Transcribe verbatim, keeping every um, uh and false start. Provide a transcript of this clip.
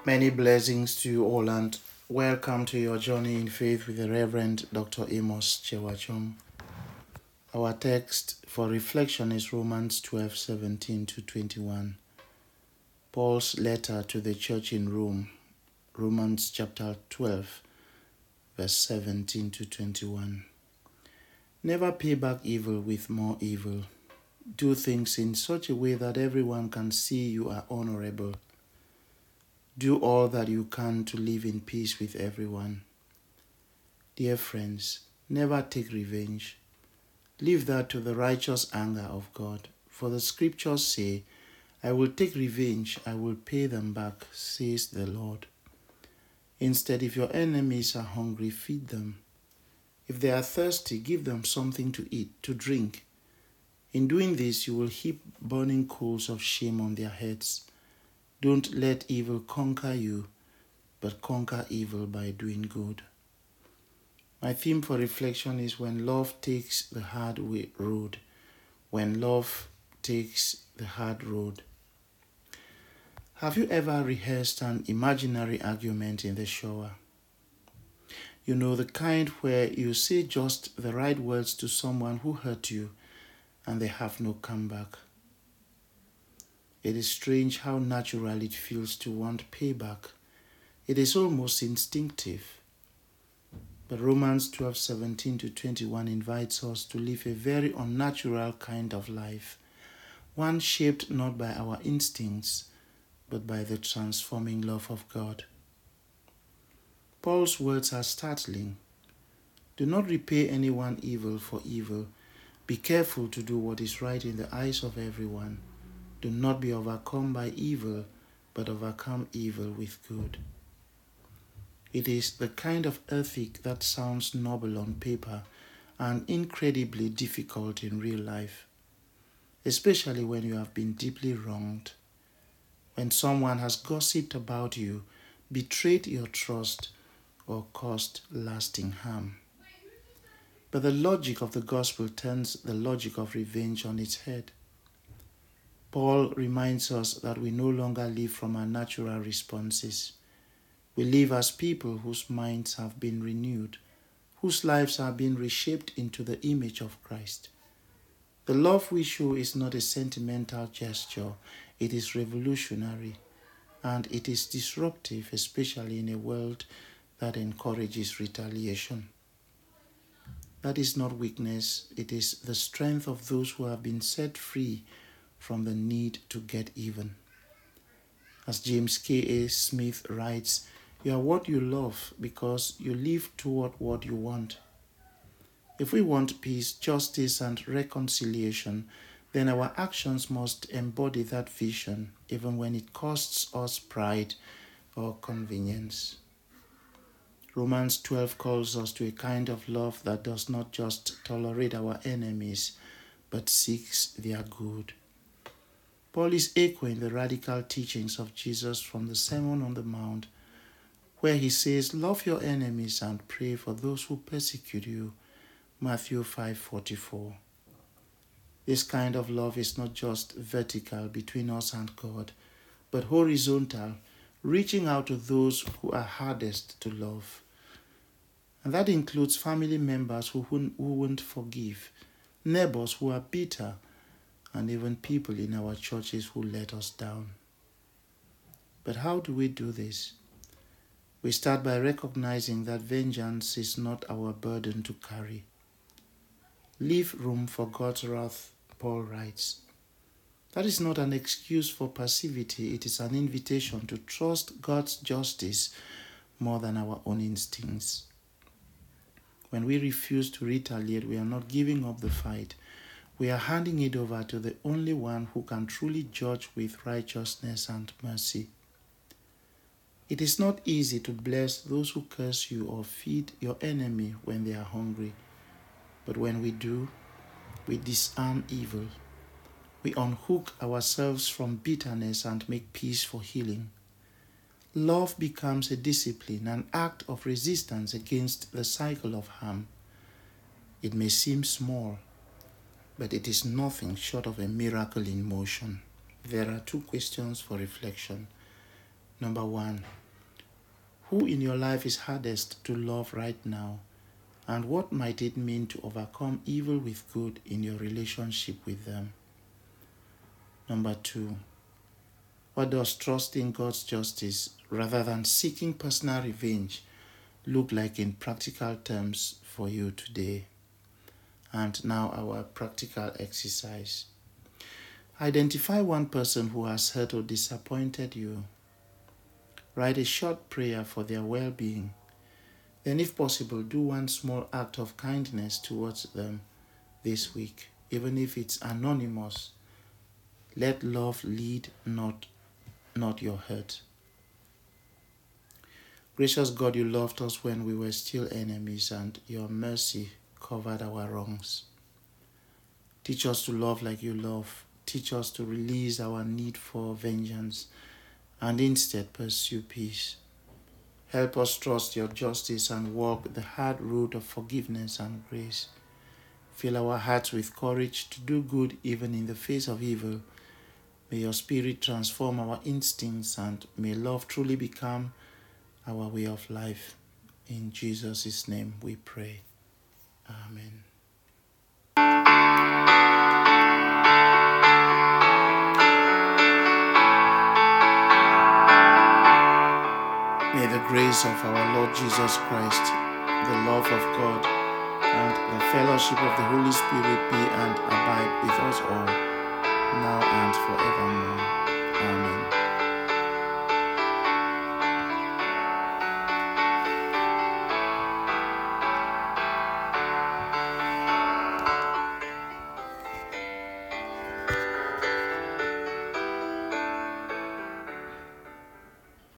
Many blessings to you all, and welcome to your journey in faith with the Reverend Doctor Amos Chewachom. Our text for reflection is Romans twelve seventeen to twenty-one. Paul's letter to the church in Rome, Romans chapter twelve, verse seventeen to twenty-one. Never pay back evil with more evil. Do things in such a way that everyone can see you are honorable. Do all that you can to live in peace with everyone. Dear friends, never take revenge. Leave that to the righteous anger of God. For the scriptures say, I will take revenge, I will pay them back, says the Lord. Instead, if your enemies are hungry, feed them. If they are thirsty, give them something to eat, to drink. In doing this, you will heap burning coals of shame on their heads. Don't let evil conquer you, but conquer evil by doing good. My theme for reflection is when love takes the hard way road. When love takes the hard road. Have you ever rehearsed an imaginary argument in the shower? You know, the kind where you say just the right words to someone who hurt you and they have no comeback. It is strange how natural it feels to want payback. It is almost instinctive. But Romans twelve seventeen to twenty-one invites us to live a very unnatural kind of life, one shaped not by our instincts, but by the transforming love of God. Paul's words are startling. Do not repay anyone evil for evil. Be careful to do what is right in the eyes of everyone. Do not be overcome by evil, but overcome evil with good. It is the kind of ethic that sounds noble on paper and incredibly difficult in real life, especially when you have been deeply wronged, when someone has gossiped about you, betrayed your trust, or caused lasting harm. But the logic of the gospel turns the logic of revenge on its head. Paul reminds us that we no longer live from our natural responses. We live as people whose minds have been renewed, whose lives have been reshaped into the image of Christ. The love we show is not a sentimental gesture, it is revolutionary, and it is disruptive, especially in a world that encourages retaliation. That is not weakness, it is the strength of those who have been set free from the need to get even. As James K A Smith writes, you are what you love because you live toward what you want. If we want peace, justice, and reconciliation, then our actions must embody that vision, even when it costs us pride or convenience. Romans twelve calls us to a kind of love that does not just tolerate our enemies, but seeks their good. Paul is echoing the radical teachings of Jesus from the Sermon on the Mount, where he says, love your enemies and pray for those who persecute you, Matthew five forty-four. This kind of love is not just vertical between us and God, but horizontal, reaching out to those who are hardest to love. And that includes family members who won't, who won't forgive, neighbors who are bitter, and even people in our churches who let us down. But how do we do this? We start by recognizing that vengeance is not our burden to carry. Leave room for God's wrath, Paul writes. That is not an excuse for passivity, it is an invitation to trust God's justice more than our own instincts. When we refuse to retaliate, we are not giving up the fight. We are handing it over to the only one who can truly judge with righteousness and mercy. It is not easy to bless those who curse you or feed your enemy when they are hungry. But when we do, we disarm evil. We unhook ourselves from bitterness and make peace for healing. Love becomes a discipline, an act of resistance against the cycle of harm. It may seem small, but it is nothing short of a miracle in motion. There are two questions for reflection. Number one, Who in your life is hardest to love right now? And what might it mean to overcome evil with good in your relationship with them? Number two, what does trusting God's justice rather than seeking personal revenge look like in practical terms for you today? And now our practical exercise. Identify one person who has hurt or disappointed you. Write a short prayer for their well-being. Then, if possible, do one small act of kindness towards them this week, even if it's anonymous. Let love lead, not, not your hurt. Gracious God, you loved us when we were still enemies, and your mercy covered our wrongs. Teach us to love like you love. Teach us to release our need for vengeance and instead pursue peace. Help us trust your justice and walk the hard road of forgiveness and grace. Fill our hearts with courage to do good even in the face of evil. May your Spirit transform our instincts, and may love truly become our way of life. In Jesus' name we pray. Amen. May the grace of our Lord Jesus Christ, the love of God, and the fellowship of the Holy Spirit be and abide with us all